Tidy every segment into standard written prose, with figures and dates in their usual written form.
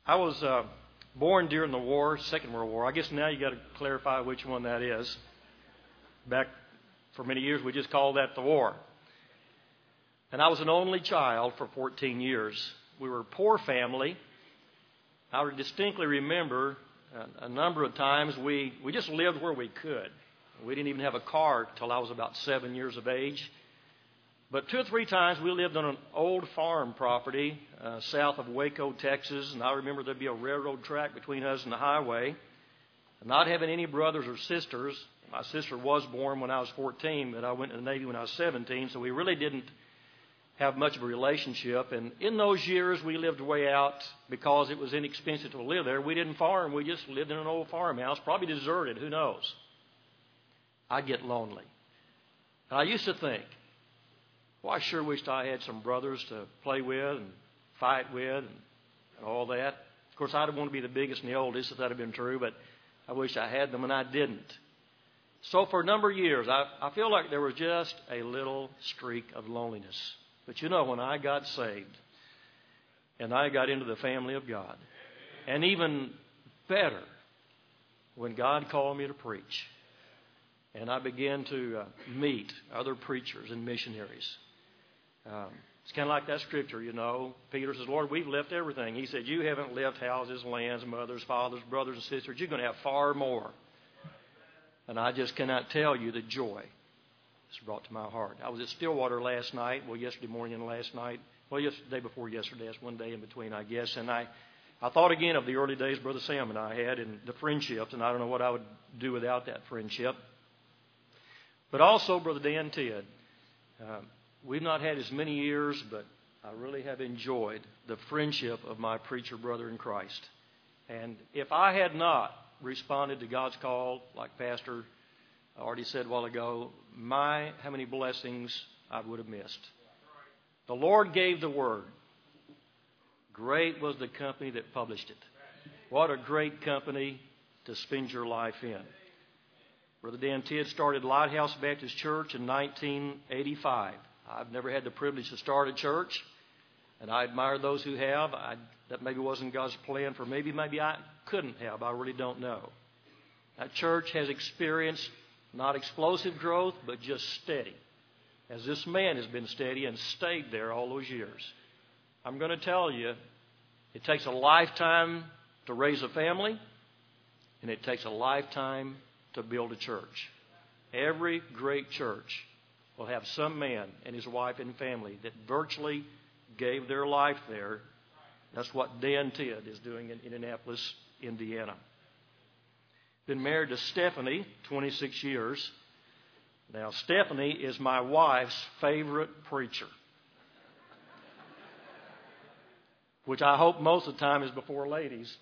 I was born during the war, Second World War. I guess now you got to clarify which one that is. Back for many years, we just called that the war. And I was an only child for 14 years. We were a poor family. I distinctly remember a number of times we just lived where we could. We didn't even have a car till I was about 7 years of age. But 2 or 3 times we lived on an old farm property south of Waco, Texas. And I remember there'd be a railroad track between us and the highway. Not having any brothers or sisters. My sister was born when I was 14, but I went to the Navy when I was 17. So we really didn't have much of a relationship. And in those years, we lived way out because it was inexpensive to live there. We didn't farm. We just lived in an old farmhouse, probably deserted. Who knows? I'd get lonely. And I used to think, well, I sure wished I had some brothers to play with and fight with and all that. Of course, I'd want to be the biggest and the oldest if that had been true, but I wish I had them, and I didn't. So for a number of years, I feel like there was just a little streak of loneliness. But you know, when I got saved and I got into the family of God, and even better, when God called me to preach, and I began to meet other preachers and missionaries. It's kind of like that scripture, you know. Peter says, Lord, we've left everything. He said, you haven't left houses, lands, mothers, fathers, brothers, and sisters. You're going to have far more. And I just cannot tell you the joy it's brought to my heart. I was at Stillwater last night, yesterday morning and last night. The day before yesterday. That's one day in between, I guess. And I thought again of the early days Brother Sam and I had and the friendships, and I don't know what I would do without that friendship. But also, Brother Dan Tidd, we've not had as many years, but I really have enjoyed the friendship of my preacher brother in Christ. And if I had not responded to God's call, like Pastor already said a while ago, how many blessings I would have missed. The Lord gave the word. Great was the company that published it. What a great company to spend your life in. Brother Dan Tidd started Lighthouse Baptist Church in 1985. I've never had the privilege to start a church, and I admire those who have. That maybe wasn't God's plan for me. Maybe I couldn't have. I really don't know. That church has experienced not explosive growth, but just steady, as this man has been steady and stayed there all those years. I'm going to tell you, it takes a lifetime to raise a family, and it takes a lifetime to build a church. Every great church will have some man and his wife and family that virtually gave their life there. That's what Dan Tidd is doing in Indianapolis, Indiana. Been married to Stephanie 26 years. Now, Stephanie is my wife's favorite preacher, which I hope most of the time is before ladies.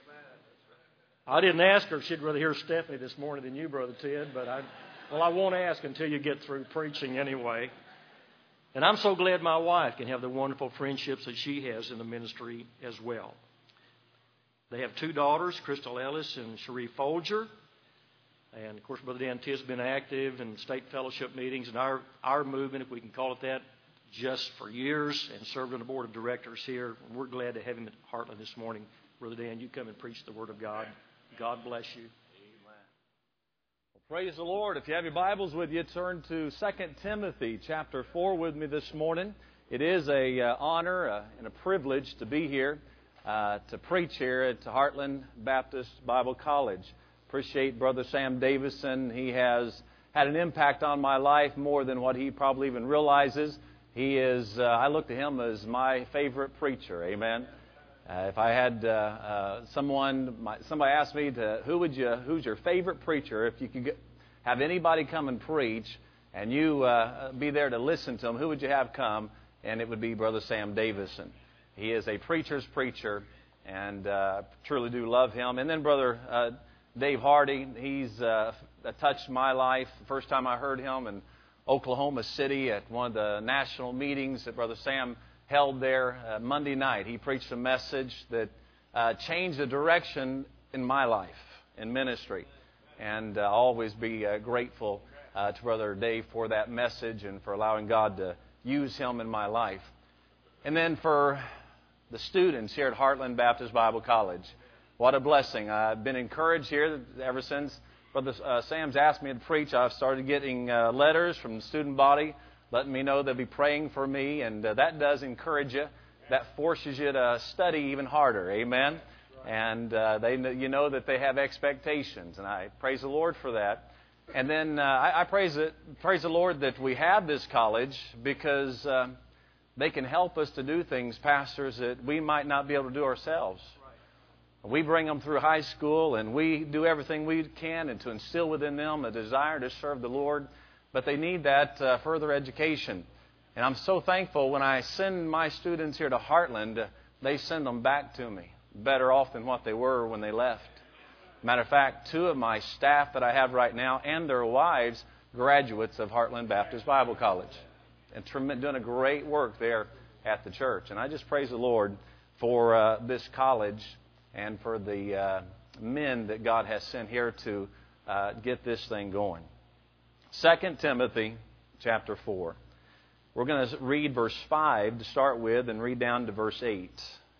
I didn't ask her if she'd rather hear Stephanie this morning than you, Brother Tidd, but I won't ask until you get through preaching anyway. And I'm so glad my wife can have the wonderful friendships that she has in the ministry as well. They have 2 daughters, Crystal Ellis and Cherie Folger. And, of course, Brother Dan Tidd's been active in state fellowship meetings and our movement, if we can call it that, just for years, and served on the board of directors here. We're glad to have him at Heartland this morning. Brother Dan, you come and preach the Word of God. God bless you. Praise the Lord. If you have your Bibles with you, turn to 2 Timothy chapter 4 with me this morning. It is an honor and a privilege to be here, to preach here at Heartland Baptist Bible College. Appreciate Brother Sam Davison. He has had an impact on my life more than what he probably even realizes. He is, I look to him as my favorite preacher. Amen. If I had somebody asked me who's your favorite preacher, if you could have anybody come and preach and you be there to listen to him, who would you have come? And it would be Brother Sam Davison. He is a preacher's preacher, and truly do love him. And then Brother Dave Hardy, he's touched my life. The first time I heard him in Oklahoma City at one of the national meetings that Brother Sam held there Monday night. He preached a message that changed the direction in my life, in ministry. And I'll always be grateful to Brother Dave for that message and for allowing God to use him in my life. And then for the students here at Heartland Baptist Bible College. What a blessing. I've been encouraged here ever since Brother Sam's asked me to preach. I've started getting letters from the student body letting me know they'll be praying for me, and that does encourage you. That forces you to study even harder. Amen? And you know that they have expectations, and I praise the Lord for that. And then I praise the Lord that we have this college because they can help us to do things, pastors, that we might not be able to do ourselves. We bring them through high school, and we do everything we can and to instill within them a desire to serve the Lord. But they need that further education. And I'm so thankful when I send my students here to Heartland, they send them back to me better off than what they were when they left. Matter of fact, 2 of my staff that I have right now and their wives, graduates of Heartland Baptist Bible College, and doing a great work there at the church. And I just praise the Lord for this college and for the men that God has sent here to get this thing going. 2 Timothy chapter 4. We're going to read verse 5 to start with and read down to verse 8.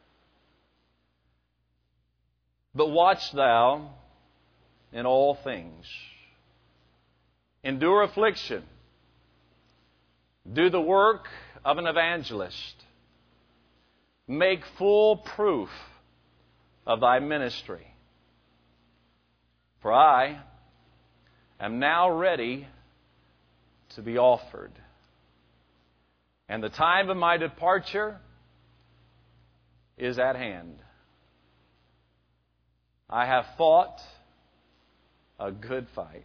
But watch thou in all things. Endure affliction. Do the work of an evangelist. Make full proof of thy ministry. For I am now ready to be offered, and the time of my departure is at hand. I have fought a good fight.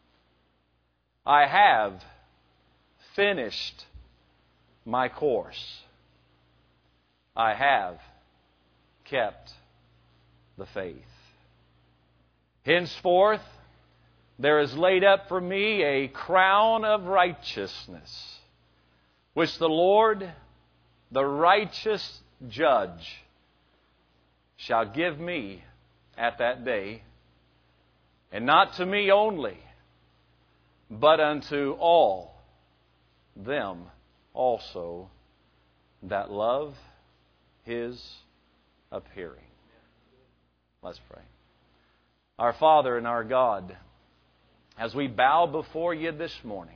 I have finished my course. I have kept the faith. Henceforth, there is laid up for me a crown of righteousness, which the Lord, the righteous judge, shall give me at that day, and not to me only, but unto all them also that love His appearing. Let's pray. Our Father and our God, as we bow before You this morning,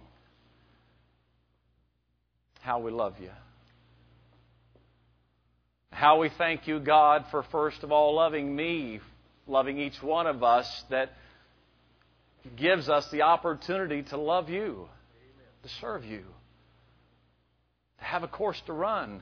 how we love You. How we thank You, God, for first of all loving me, loving each one of us, that gives us the opportunity to love You, to serve You, to have a course to run.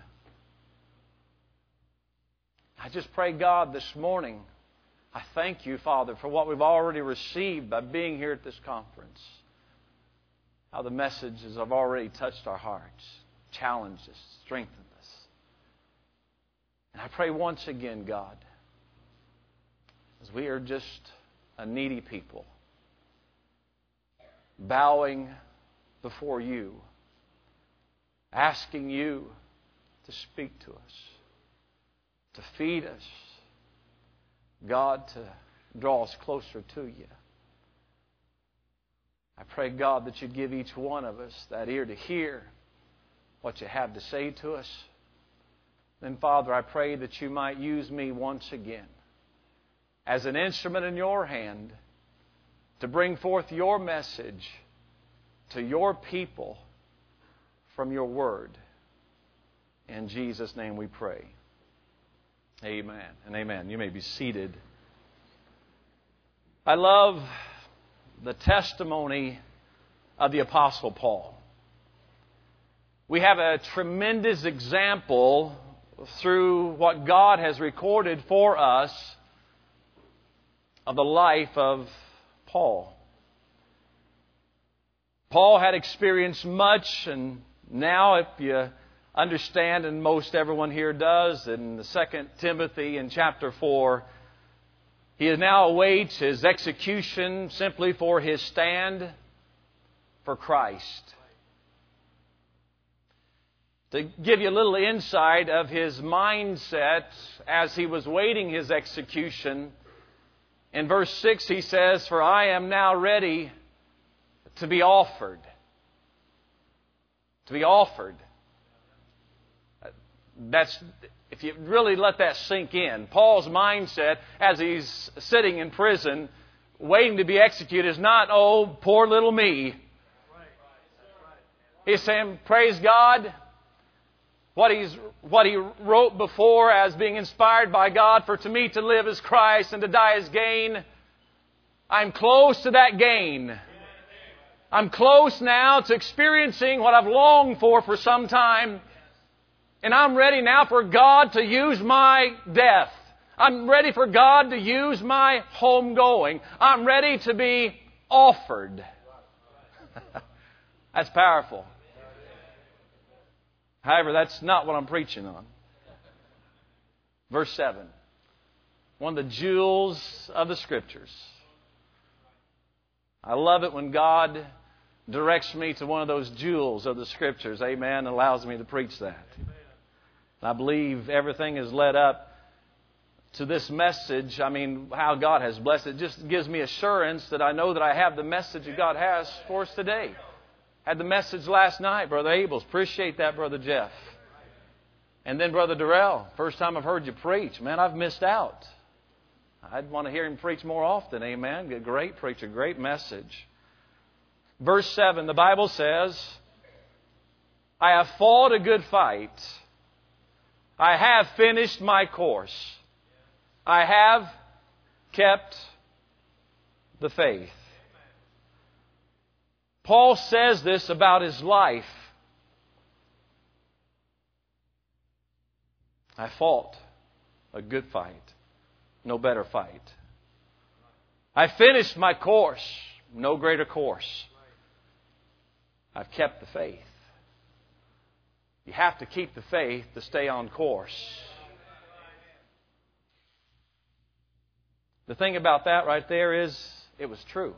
I just pray, God, this morning, I thank You, Father, for what we've already received by being here at this conference. How the messages have already touched our hearts, challenged us, strengthened us. And I pray once again, God, as we are just a needy people, bowing before You, asking You to speak to us, to feed us, God, to draw us closer to You. I pray, God, that You'd give each one of us that ear to hear what You have to say to us. Then, Father, I pray that You might use me once again as an instrument in Your hand to bring forth Your message to Your people from Your Word. In Jesus' name we pray. Amen and amen. You may be seated. I love the testimony of the Apostle Paul. We have a tremendous example through what God has recorded for us of the life of Paul. Paul had experienced much, and now if you understand, and most everyone here does, in the 2 Timothy in chapter 4, he now awaits his execution simply for his stand for Christ. To give you a little insight of his mindset as he was waiting his execution, in verse 6 he says, "For I am now ready to be offered." To be offered. if you really let that sink in, Paul's mindset as he's sitting in prison waiting to be executed is not, oh, poor little me. He's saying, praise God, what he wrote before as being inspired by God, for to me to live is Christ and to die is gain. I'm close to that gain. I'm close now to experiencing what I've longed for some time. And I'm ready now for God to use my death. I'm ready for God to use my homegoing. I'm ready to be offered. That's powerful. However, that's not what I'm preaching on. Verse 7. One of the jewels of the Scriptures. I love it when God directs me to one of those jewels of the Scriptures. Amen. Allows me to preach that. I believe everything is led up to this message. I mean, how God has blessed it just gives me assurance that I know that I have the message that God has for us today. Had the message last night, Brother Abels. Appreciate that, Brother Jeff. And then Brother Durrell. First time I've heard you preach. Man, I've missed out. I'd want to hear him preach more often. Amen. A great preacher, great message. Verse 7, the Bible says, I have fought a good fight. I have finished my course. I have kept the faith. Paul says this about his life. I fought a good fight. No better fight. I finished my course. No greater course. I've kept the faith. You have to keep the faith to stay on course. The thing about that right there is, it was true.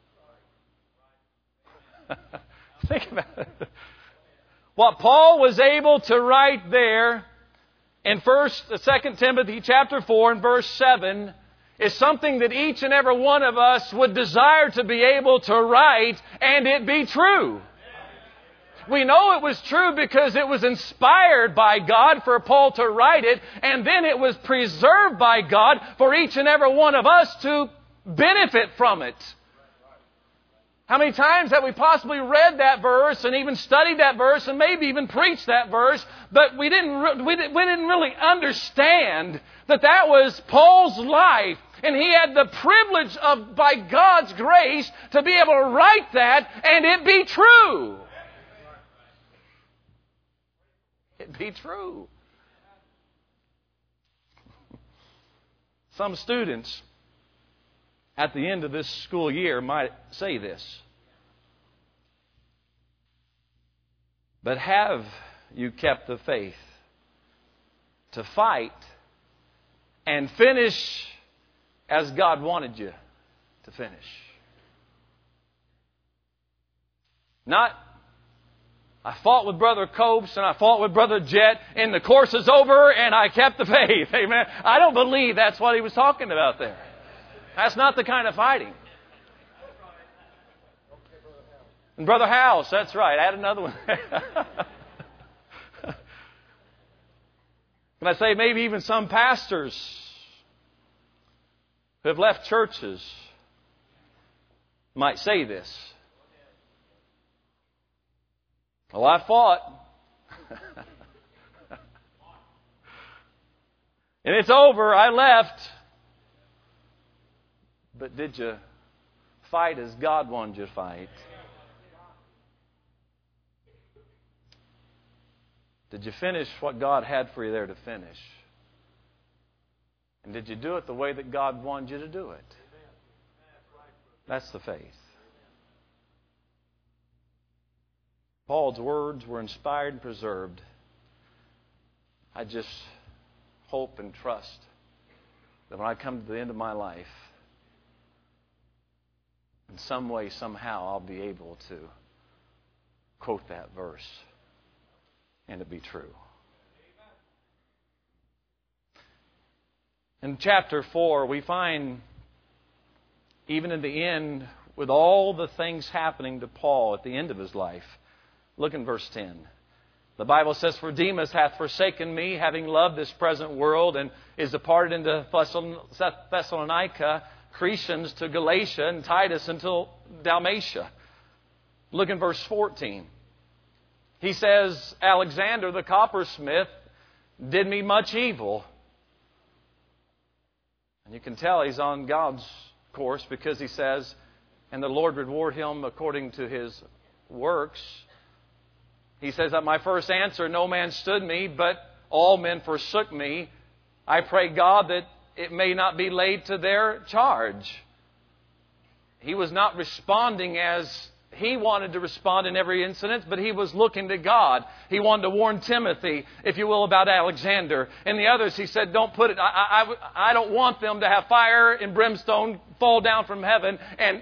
Think about it. What Paul was able to write there in 2 Timothy chapter 4 and verse 7 is something that each and every one of us would desire to be able to write and it be true. We know it was true because it was inspired by God for Paul to write it, and then it was preserved by God for each and every one of us to benefit from it. How many times have we possibly read that verse and even studied that verse and maybe even preached that verse, but we didn't really understand that that was Paul's life, and he had the privilege of, by God's grace, to be able to write that and it be true. It be true. Some students at the end of this school year might say this. But have you kept the faith to fight and finish as God wanted you to finish? Not, I fought with Brother Copes and I fought with Brother Jet and the course is over and I kept the faith. Amen. I don't believe that's what he was talking about there. That's not the kind of fighting. And Brother House, that's right. Add another one. Can I say maybe even some pastors who have left churches might say this. Well, I fought. And it's over. I left. But did you fight as God wanted you to fight? Did you finish what God had for you there to finish? And did you do it the way that God wanted you to do it? That's the faith. Paul's words were inspired and preserved. I just hope and trust that when I come to the end of my life, in some way, somehow, I'll be able to quote that verse and it be true. In chapter 4, we find, even in the end, with all the things happening to Paul at the end of his life, look in verse 10. The Bible says, "For Demas hath forsaken me, having loved this present world, and is departed into Thessalonica, Crescens to Galatia, and Titus until Dalmatia." Look in verse 14. He says, "Alexander the coppersmith did me much evil." And you can tell he's on God's course, because he says, "And the Lord reward him according to his works." He says, "At my first answer no man stood me, but all men forsook me. I pray God that it may not be laid to their charge." He was not responding as he wanted to respond in every incident, but he was looking to God. He wanted to warn Timothy, if you will, about Alexander. And the others, he said, don't put it, I don't want them to have fire and brimstone fall down from heaven and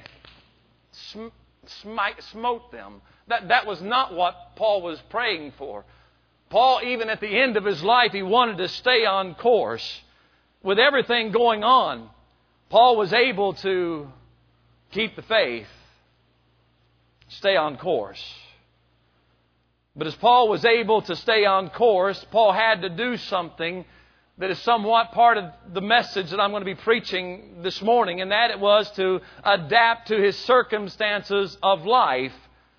smote them. That was not what Paul was praying for. Paul, even at the end of his life, he wanted to stay on course. With everything going on, Paul was able to keep the faith, stay on course. But as Paul was able to stay on course, Paul had to do something that is somewhat part of the message that I'm going to be preaching this morning, and that it was to adapt to his circumstances of life.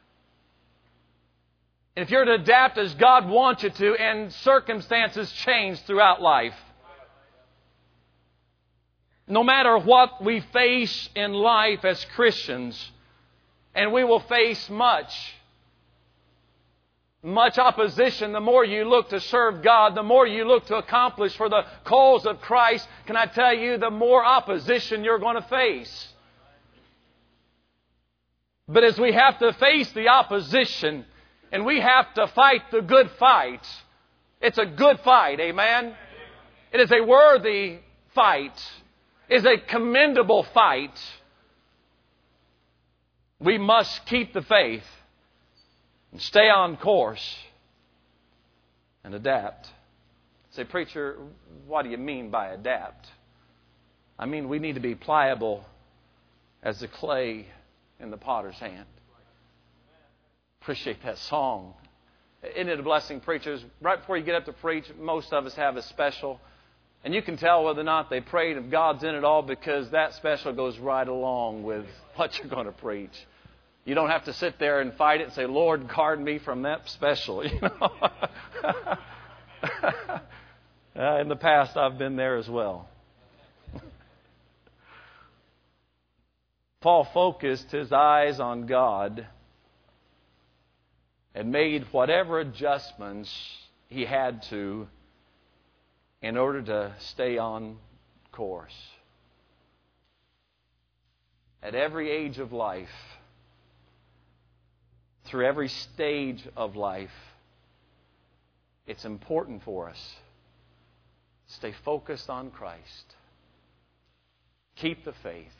And if you're to adapt as God wants you to, and circumstances change throughout life. No matter what we face in life as Christians, and we will face much opposition. The more you look to serve God, the more you look to accomplish for the cause of Christ, can I tell you, the more opposition you're going to face. But as we have to face the opposition, and we have to fight the good fight, it's a good fight, amen? It is a worthy fight. It is a commendable fight. We must keep the faith and stay on course and adapt. Say, "Preacher, what do you mean by adapt?" I mean, we need to be pliable as the clay in the potter's hand. Appreciate that song. Isn't it a blessing, preachers? Right before you get up to preach, most of us have a special. And you can tell whether or not they prayed if God's in it all, because that special goes right along with what you're going to preach. You don't have to sit there and fight it and say, "Lord, guard me from that special." You know? In the past, I've been there as well. Paul focused his eyes on God and made whatever adjustments he had to in order to stay on course. At every age of life, through every stage of life, it's important for us to stay focused on Christ. Keep the faith.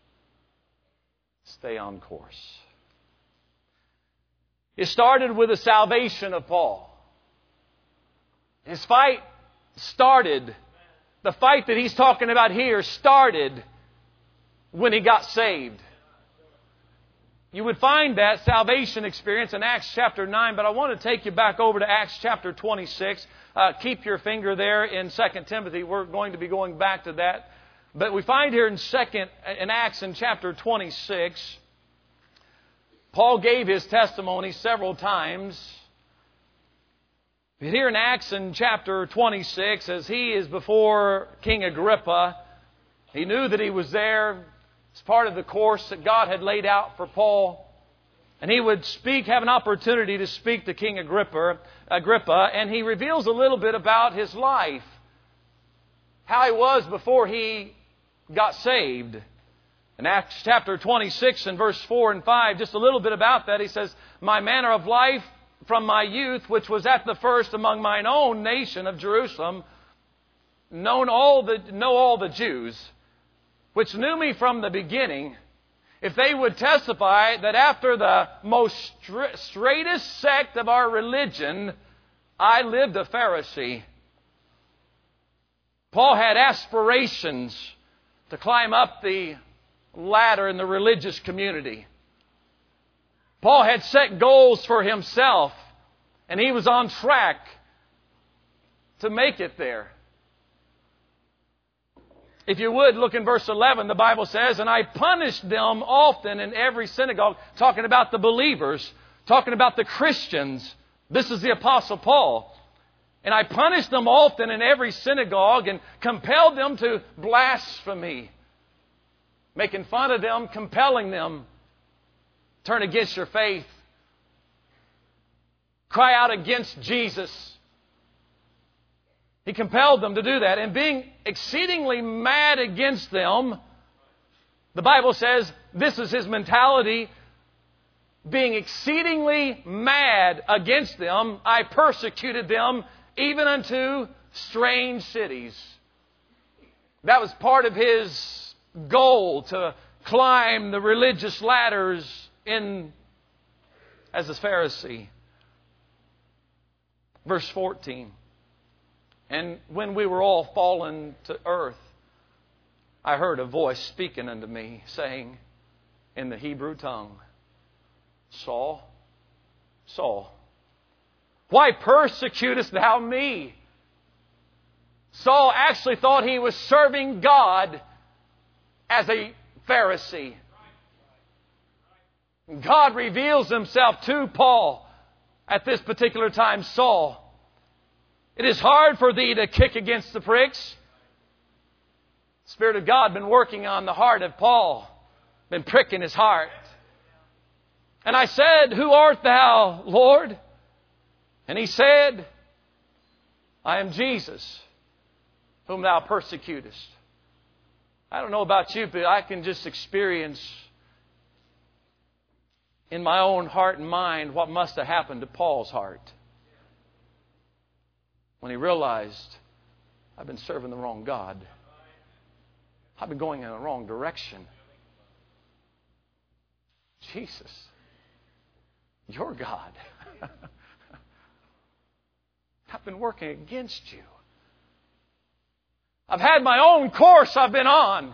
Stay on course. It started with the salvation of Paul. His fight started, the fight that he's talking about here started when he got saved. You would find that salvation experience in Acts chapter 9, but I want to take you back over to Acts chapter 26. Keep your finger there in 2 Timothy. We're going to be going back to that. But we find here in Acts in chapter 26, Paul gave his testimony several times. But here in Acts in chapter 26, as he is before King Agrippa, he knew that he was there. It's part of the course that God had laid out for Paul. And he would have an opportunity to speak to King Agrippa, and he reveals a little bit about his life. How he was before he got saved. In Acts chapter 26 and verse 4 and 5, just a little bit about that. He says, "My manner of life from my youth, which was at the first among mine own nation of Jerusalem, know all the Jews, which knew me from the beginning, if they would testify that after the most straightest sect of our religion, I lived a Pharisee." Paul had aspirations to climb up the ladder in the religious community. Paul had set goals for himself. And he was on track to make it there. If you would, look in verse 11. The Bible says, "And I punished them often in every synagogue," talking about the believers, talking about the Christians. This is the Apostle Paul. "And I punished them often in every synagogue and compelled them to blasphemy," making fun of them, compelling them, turn against your faith, cry out against Jesus. He compelled them to do that. And being exceedingly mad against them, the Bible says this is his mentality. Being exceedingly mad against them, I persecuted them even unto strange cities. That was part of his goal, to climb the religious ladders as a Pharisee. Verse 14. "And when we were all fallen to earth, I heard a voice speaking unto me, saying in the Hebrew tongue, Saul, Saul, why persecutest thou me?" Saul actually thought he was serving God as a Pharisee. God reveals Himself to Paul at this particular time. "Saul, it is hard for thee to kick against the pricks." The Spirit of God been working on the heart of Paul, been pricking his heart. "And I said, Who art thou, Lord? And He said, I am Jesus, whom thou persecutest." I don't know about you, but I can just experience in my own heart and mind what must have happened to Paul's heart when he realized, I've been serving the wrong God. I've been going in the wrong direction. Jesus, you're God. I've been working against you. I've had my own course I've been on.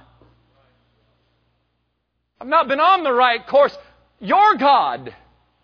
I've not been on the right course. You're God.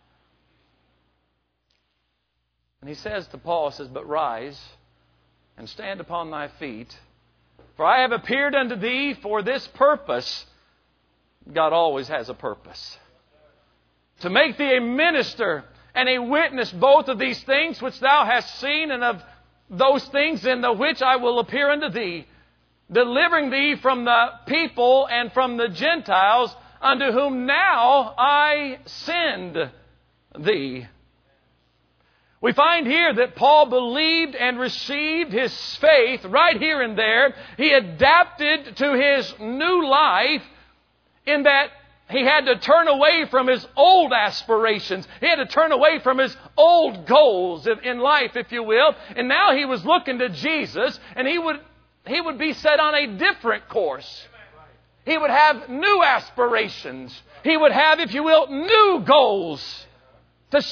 And he says to Paul, "But rise and stand upon thy feet, for I have appeared unto thee for this purpose." God always has a purpose. "To make thee a minister and a witness both of these things which thou hast seen, and of those things in the which I will appear unto thee, delivering thee from the people and from the Gentiles, unto whom now I send thee." We find here that Paul believed and received his faith right here and there. He adapted to his new life in that he had to turn away from his old aspirations. He had to turn away from his old goals in life, if you will. And now he was looking to Jesus, and he would be set on a different course. He would have new aspirations. He would have, if you will, new goals. The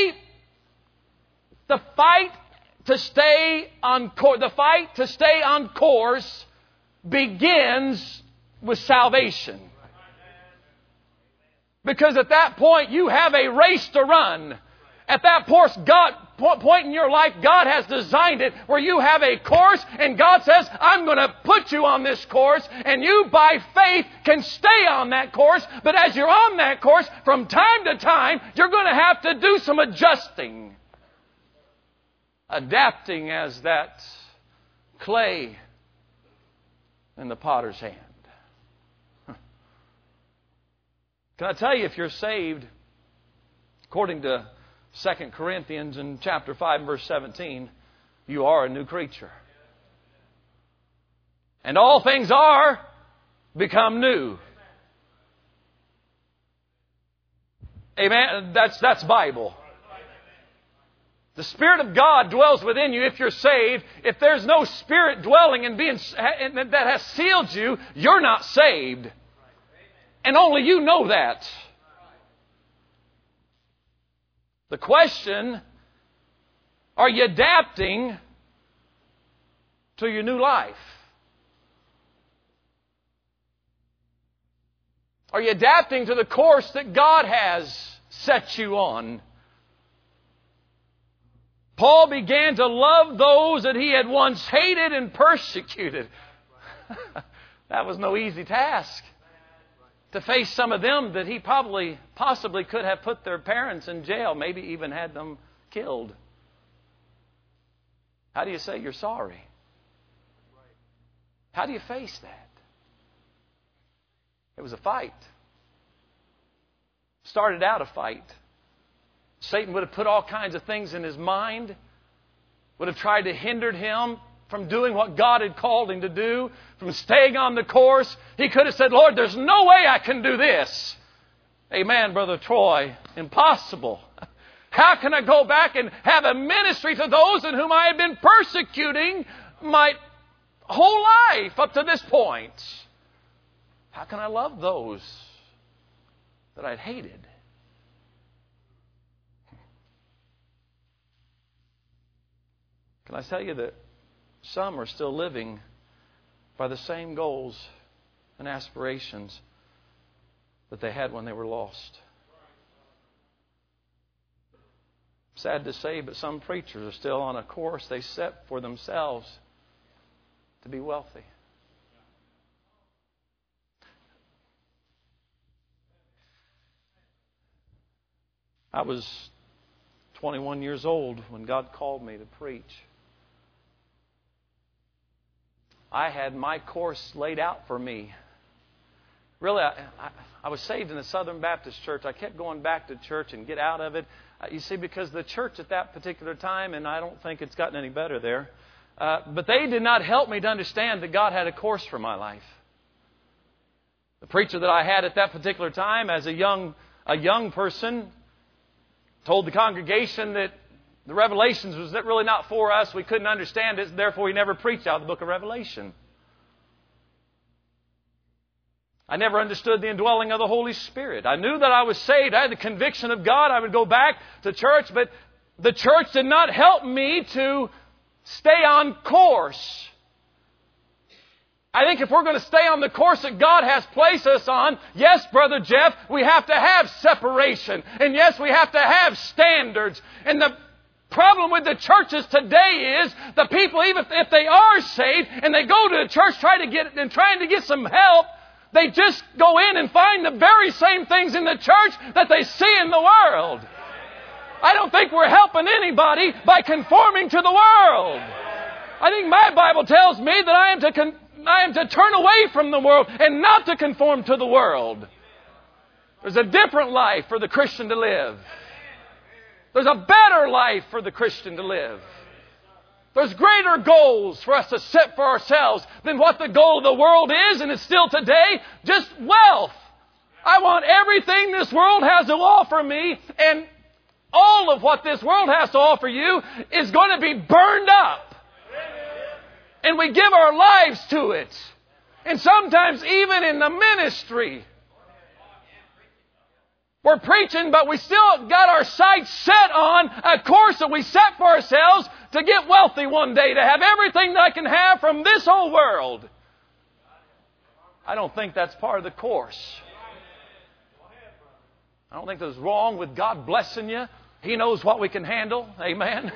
fight to stay on course begins with salvation. Because at that point, you have a race to run. At that point in your life, God has designed it where you have a course, and God says, I'm going to put you on this course, and you by faith can stay on that course. But as you're on that course, from time to time, you're going to have to do some adjusting. Adapting as that clay in the potter's hand. Can I tell you, if you're saved, according to 2 Corinthians in chapter 5 and verse 17, you are a new creature. And all things are become new. Amen? That's Bible. The Spirit of God dwells within you if you're saved. If there's no Spirit dwelling and that has sealed you, you're not saved. And only you know that. The question, are you adapting to your new life? Are you adapting to the course that God has set you on? Paul began to love those that he had once hated and persecuted. That was no easy task. To face some of them that he possibly could have put their parents in jail, maybe even had them killed. How do you say you're sorry? How do you face that? It was a fight. Started out a fight. Satan would have put all kinds of things in his mind, would have tried to hinder him from doing what God had called him to do, from staying on the course. He could have said, Lord, there's no way I can do this. Amen, Brother Troy. Impossible. How can I go back and have a ministry to those in whom I have been persecuting my whole life up to this point? How can I love those that I'd hated? Can I tell you that some are still living by the same goals and aspirations that they had when they were lost? Sad to say, but some preachers are still on a course they set for themselves to be wealthy. I was 21 years old when God called me to preach. I had my course laid out for me. Really, I was saved in the Southern Baptist Church. I kept going back to church and get out of it. You see, because the church at that particular time, and I don't think it's gotten any better there, but they did not help me to understand that God had a course for my life. The preacher that I had at that particular time, as a young person, told the congregation that the Revelations was really not for us. We couldn't understand it, therefore he never preached out of the book of Revelation. I never understood the indwelling of the Holy Spirit. I knew that I was saved. I had the conviction of God. I would go back to church, but the church did not help me to stay on course. I think if we're going to stay on the course that God has placed us on, yes, Brother Jeff, we have to have separation. And yes, we have to have standards. And the problem with the churches today is the people, even if they are saved and they go to the church trying to get some help, they just go in and find the very same things in the church that they see in the world. I don't think we're helping anybody by conforming to the world. I think my Bible tells me that I am to turn away from the world and not to conform to the world. There's a different life for the Christian to live. There's a better life for the Christian to live. There's greater goals for us to set for ourselves than what the goal of the world is, and it's still today, just wealth. I want everything this world has to offer me, and all of what this world has to offer you is going to be burned up. And we give our lives to it. And sometimes even in the ministry, we're preaching, but we still got our sights set on a course that we set for ourselves to get wealthy one day, to have everything that I can have from this whole world. I don't think that's part of the course. I don't think there's wrong with God blessing you. He knows what we can handle. Amen.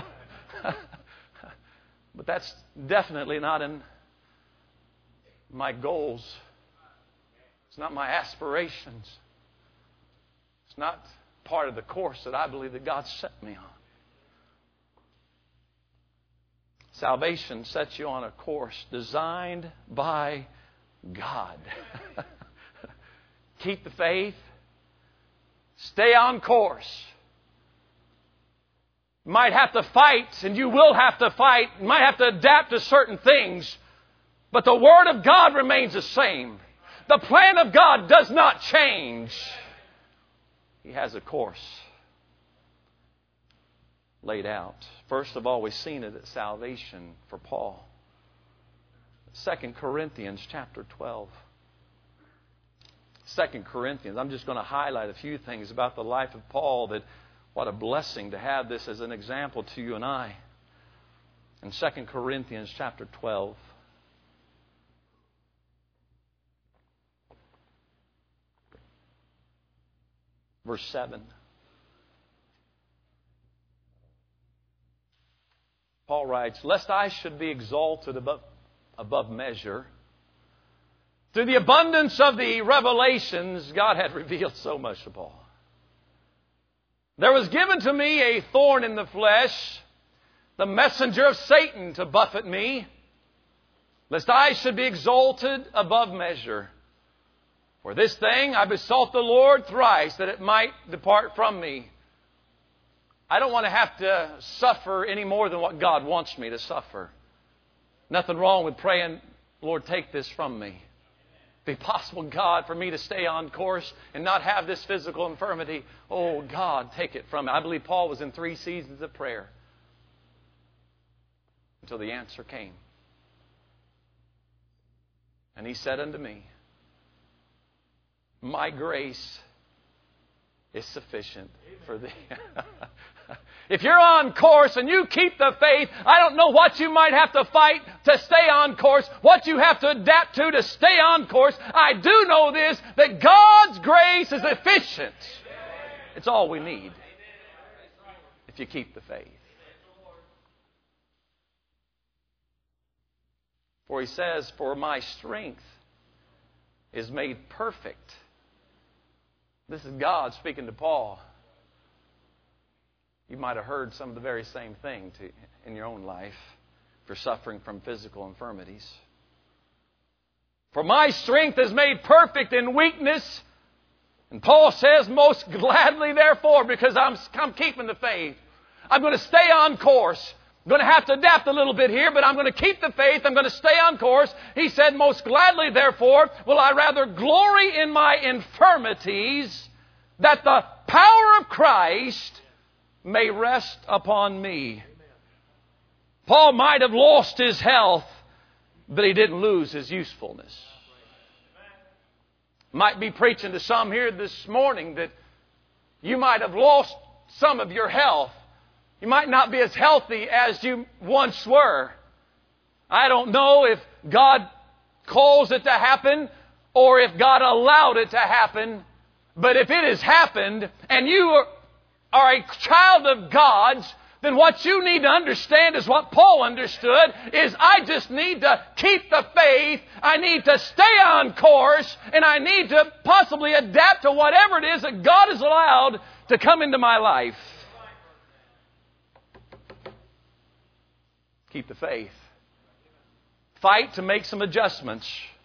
But that's definitely not in my goals. It's not my aspirations. It's not part of the course that I believe that God set me on. Salvation sets you on a course designed by God. Keep the faith. Stay on course. You might have to fight, and you will have to fight. You might have to adapt to certain things. But the Word of God remains the same. The plan of God does not change. He has a course laid out. First of all, we've seen it at salvation for Paul. 2 Corinthians chapter 12. 2 Corinthians. I'm just going to highlight a few things about the life of Paul. That what a blessing to have this as an example to you and I. In 2 Corinthians chapter 12. Verse 7. Paul writes, lest I should be exalted above measure. Through the abundance of the revelations, God had revealed so much to Paul. There was given to me a thorn in the flesh, the messenger of Satan to buffet me, lest I should be exalted above measure. For this thing I besought the Lord thrice, that it might depart from me. I don't want to have to suffer any more than what God wants me to suffer. Nothing wrong with praying, Lord, take this from me. Be possible, God, for me to stay on course and not have this physical infirmity. Oh, God, take it from me. I believe Paul was in 3 seasons of prayer until the answer came. And he said unto me, my grace is sufficient for thee. If you're on course and you keep the faith, I don't know what you might have to fight to stay on course, what you have to adapt to stay on course. I do know this, that God's grace is efficient. It's all we need if you keep the faith. For he says, for my strength is made perfect. This is God speaking to Paul. You might have heard some of the very same thing in your own life if you're suffering from physical infirmities. For my strength is made perfect in weakness. And Paul says, most gladly therefore, because I'm keeping the faith. I'm going to stay on course. I'm going to have to adapt a little bit here, but I'm going to keep the faith. I'm going to stay on course. He said, most gladly therefore will I rather glory in my infirmities, that the power of Christ may rest upon me. Paul might have lost his health, but he didn't lose his usefulness. Might be preaching to some here this morning that you might have lost some of your health. You might not be as healthy as you once were. I don't know if God caused it to happen or if God allowed it to happen. But if it has happened and you are a child of God's, then what you need to understand is what Paul understood, is I just need to keep the faith, I need to stay on course, and I need to possibly adapt to whatever it is that God has allowed to come into my life. Keep the faith. Fight to make some adjustments.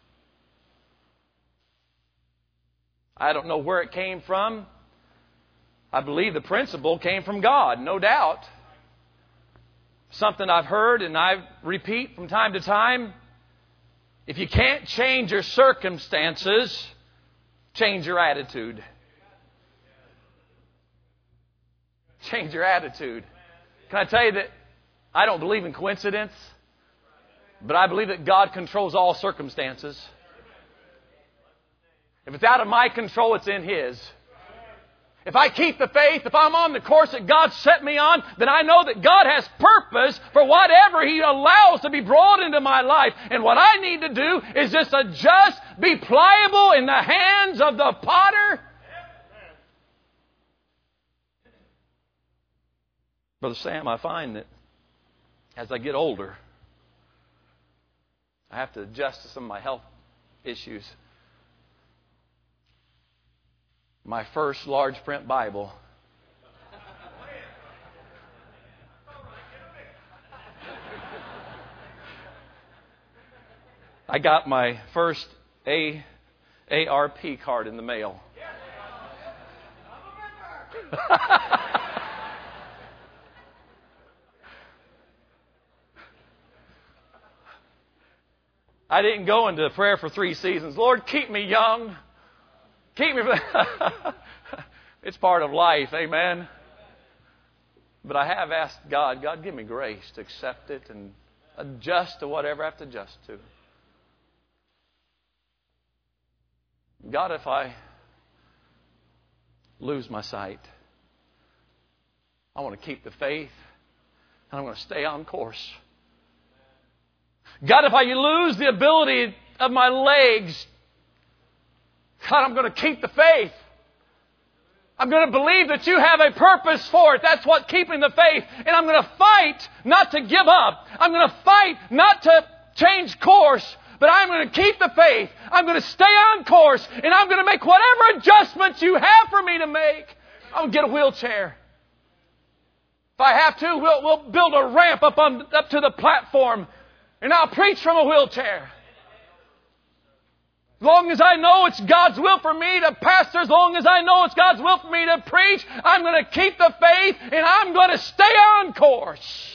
I don't know where it came from. I believe the principle came from God, no doubt. Something I've heard and I repeat from time to time. If you can't change your circumstances, change your attitude. Change your attitude. Can I tell you that I don't believe in coincidence, but I believe that God controls all circumstances. If it's out of my control, it's in His. If I keep the faith, if I'm on the course that God set me on, then I know that God has purpose for whatever He allows to be brought into my life. And what I need to do is just adjust, be pliable in the hands of the potter. Brother Sam, I find that as I get older, I have to adjust to some of my health issues. My first large print Bible I got my first ARP card in the mail. I didn't go into prayer for 3 seasons. Lord, keep me young. Keep me. It's part of life, amen. But I have asked God, give me grace to accept it and adjust to whatever I have to adjust to. God, if I lose my sight, I want to keep the faith and I want to stay on course. God, if I lose the ability of my legs, God, I'm going to keep the faith. I'm going to believe that you have a purpose for it. That's what keeping the faith. And I'm going to fight not to give up. I'm going to fight not to change course, but I'm going to keep the faith. I'm going to stay on course, and I'm going to make whatever adjustments you have for me to make. I'm going to get a wheelchair. If I have to, we'll build a ramp up to the platform, and I'll preach from a wheelchair. As long as I know it's God's will for me to pastor, as long as I know it's God's will for me to preach, I'm going to keep the faith and I'm going to stay on course.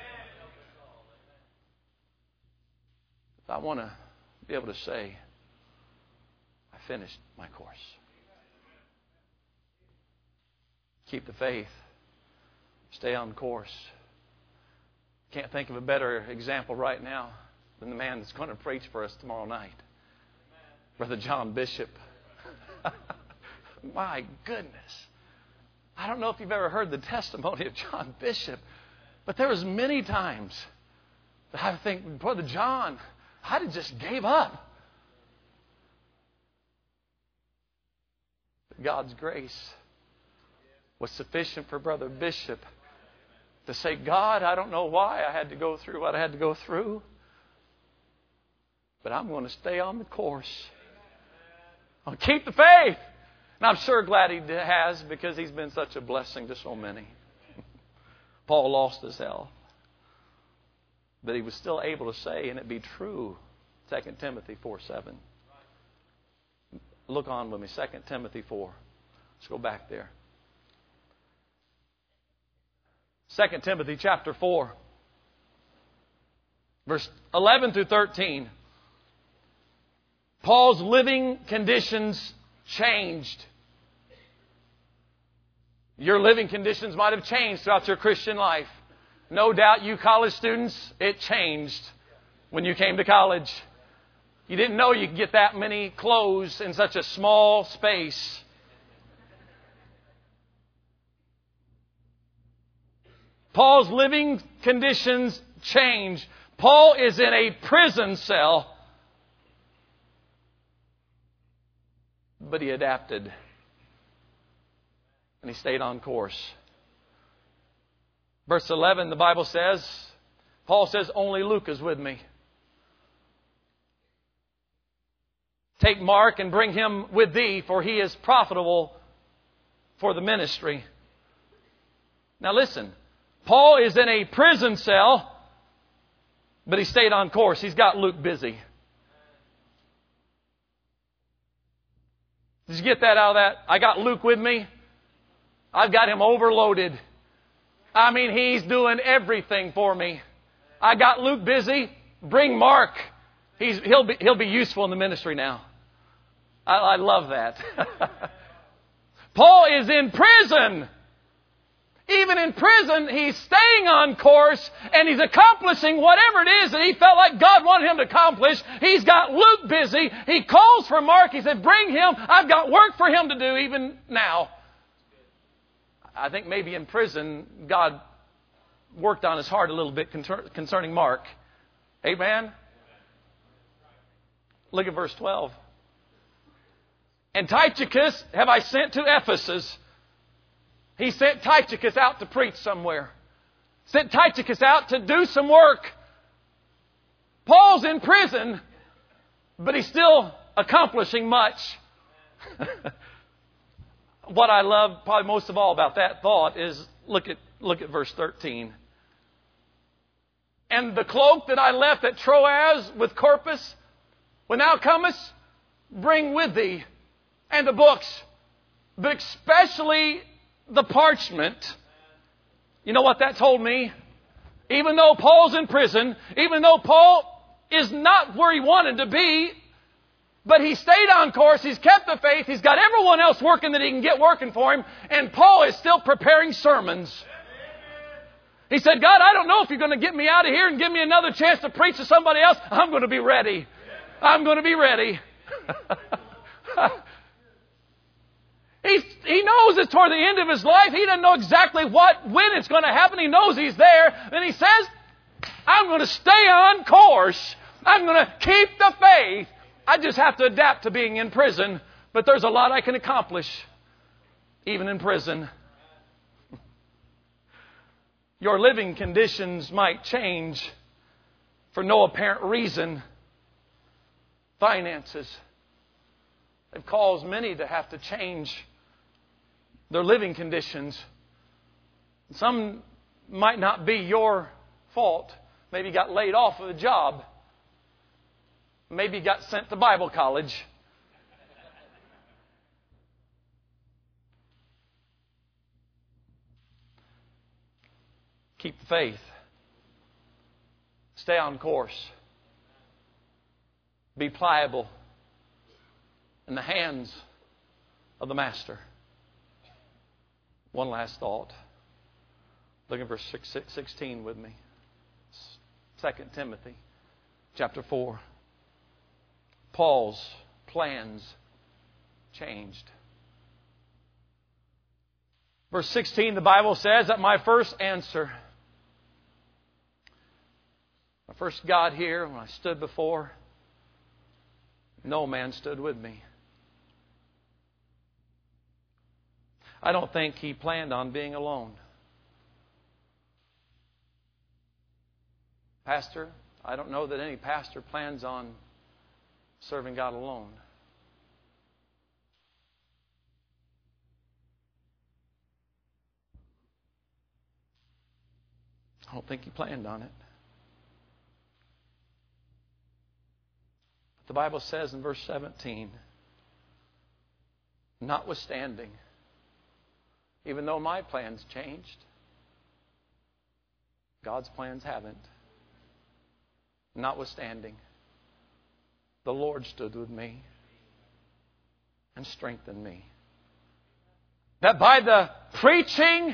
I want to be able to say, I finished my course. Keep the faith. Stay on course. Can't think of a better example right now than the man that's going to preach for us tomorrow night. Brother John Bishop. My goodness. I don't know if you've ever heard the testimony of John Bishop, but there was many times that I think, Brother John, I'd have just gave up. But God's grace was sufficient for Brother Bishop to say, God, I don't know why I had to go through what I had to go through, but I'm going to stay on the course. I'll keep the faith. And I'm sure glad he has, because he's been such a blessing to so many. Paul lost his health, but he was still able to say, and it be true, 2 Timothy 4:7. Look on with me, 2 Timothy 4. Let's go back there. 2 Timothy chapter 4, verse 11 through 13. Paul's living conditions changed. Your living conditions might have changed throughout your Christian life. No doubt you college students, it changed when you came to college. You didn't know you could get that many clothes in such a small space. Paul's living conditions changed. Paul is in a prison cell, but he adapted. And he stayed on course. Verse 11, the Bible says, Paul says, only Luke is with me. Take Mark and bring him with thee, for he is profitable for the ministry. Now listen, Paul is in a prison cell, but he stayed on course. He's got Luke busy. Did you get that out of that? I got Luke with me. I've got him overloaded. I mean, he's doing everything for me. I got Luke busy. Bring Mark. He'll be useful in the ministry now. I love that. Paul is in prison. Even in prison, he's staying on course and he's accomplishing whatever it is that he felt like God wanted him to accomplish. He's got Luke busy. He calls for Mark. He said, bring him. I've got work for him to do even now. I think maybe in prison, God worked on his heart a little bit concerning Mark. Amen? Look at verse 12. And Tychicus have I sent to Ephesus. He sent Tychicus out to preach somewhere. Sent Tychicus out to do some work. Paul's in prison, but he's still accomplishing much. What I love probably most of all about that thought is look at verse 13. And the cloak that I left at Troas with Carpus, when thou comest, bring with thee, and the books, but especially the parchment. You know what that told me? Even though Paul's in prison, even though Paul is not where he wanted to be, but he stayed on course, he's kept the faith, he's got everyone else working that he can get working for him, and Paul is still preparing sermons. He said, God, I don't know if you're going to get me out of here and give me another chance to preach to somebody else. I'm going to be ready. I'm going to be ready. He knows it's toward the end of his life. He doesn't know exactly when it's going to happen. He knows he's there. Then he says, I'm going to stay on course. I'm going to keep the faith. I just have to adapt to being in prison. But there's a lot I can accomplish. even in prison. Your living conditions might change for no apparent reason. Finances have caused many to have to change their living conditions. Some might not be your fault. Maybe you got laid off of a job. Maybe you got sent to Bible college. Keep the faith. Stay on course. Be pliable in the hands of the Master. One last thought. Look at verse 16 with me. 2 Timothy chapter 4. Paul's plans changed. Verse 16, the Bible says that my first answer, I first got here when I stood before, no man stood with me. I don't think he planned on being alone. Pastor, I don't know that any pastor plans on serving God alone. I don't think he planned on it. But the Bible says in verse 17, notwithstanding, even though my plans changed, God's plans haven't. Notwithstanding, the Lord stood with me and strengthened me. That by the preaching,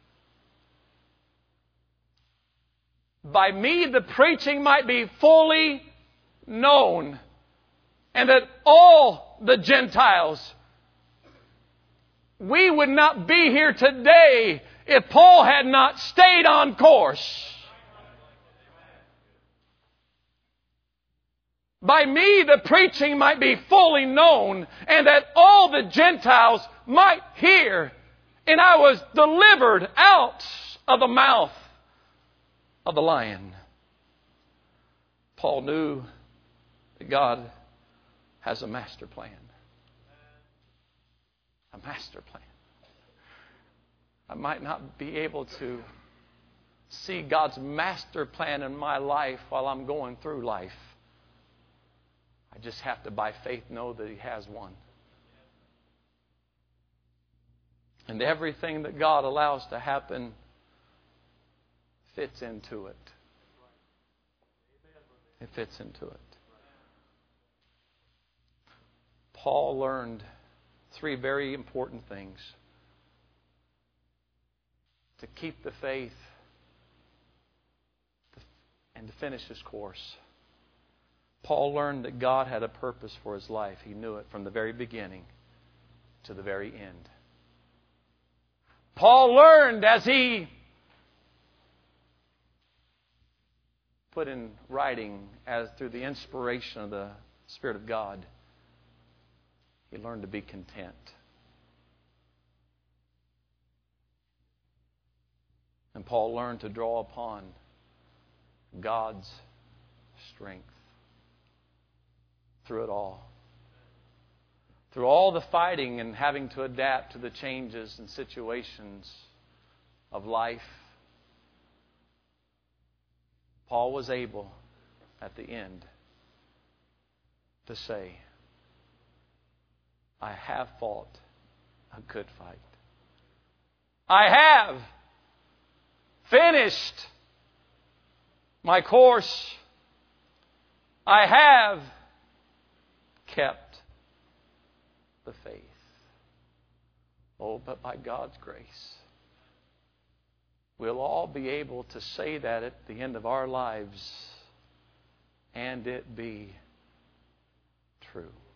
by me the preaching might be fully known, and that all the Gentiles, we would not be here today if Paul had not stayed on course. By me the preaching might be fully known, and that all the Gentiles might hear. And I was delivered out of the mouth of the lion. Paul knew that God has a master plan. A master plan. I might not be able to see God's master plan in my life while I'm going through life. I just have to, by faith, know that He has one. And everything that God allows to happen fits into it. It fits into it. Paul learned 3 very important things. To keep the faith and to finish his course. Paul learned that God had a purpose for his life. He knew it from the very beginning to the very end. Paul learned as he put in writing as through the inspiration of the Spirit of God, he learned to be content. And Paul learned to draw upon God's strength through it all. Through all the fighting and having to adapt to the changes and situations of life, Paul was able, at the end, to say, I have fought a good fight. I have finished my course. I have kept the faith. Oh, but by God's grace, we'll all be able to say that at the end of our lives and it be true.